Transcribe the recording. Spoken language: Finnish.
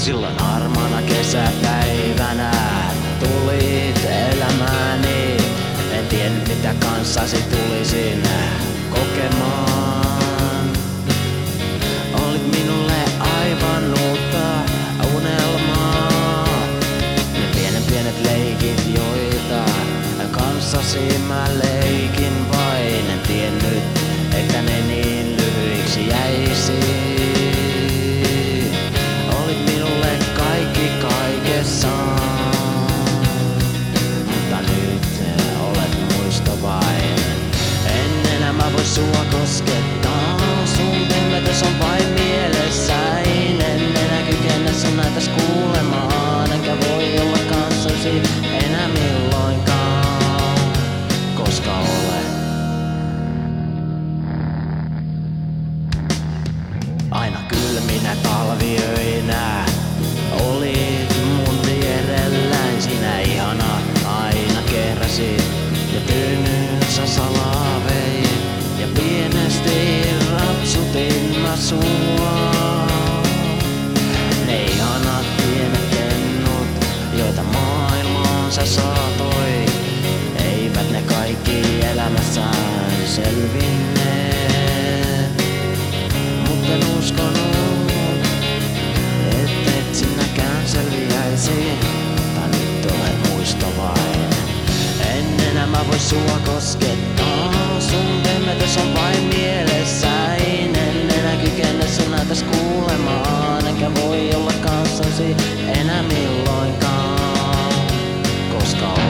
Silloin harmaana kesäpäivänä tulit elämääni. En tiennyt mitä kanssasi tulisin kokemaan. Olit minulle aivan uutta unelmaa. Ne pienet leikit, joita kanssasi mä leikin vain. En tiennyt, että ne niin lyhyiksi jäisi. Olit minulle kaikki kaikessaan. Mutta nyt olet muisto vain. En enää mä voi sua koskettaa. Sun pehmeys on vain mielessäin. En enää kykene sun näytäs kuulemaan. Enkä voi olla kanssasi enää milloinkaan. Koska olen aina kylminä talviöinä olit mun vierelläin. Sinä ihana aina kehräsit ja tyynynsä salaa vein. Ja pienesti rapsutin mä sua. Ne ihanat pienet kennut, joita maailmaan sä saatoit, eivät ne kaikki elämässään selvinneet. Mut en uskonut, et sinäkään selviäisi. Tai nyt olet muisto vain. En enää mä voi sua koskettaa. Sun pehmeys on vain mielessäin. En enää kykene sun näytäs kuulemaan. Enkä voi olla kanssasi enää milloinkaan. Koska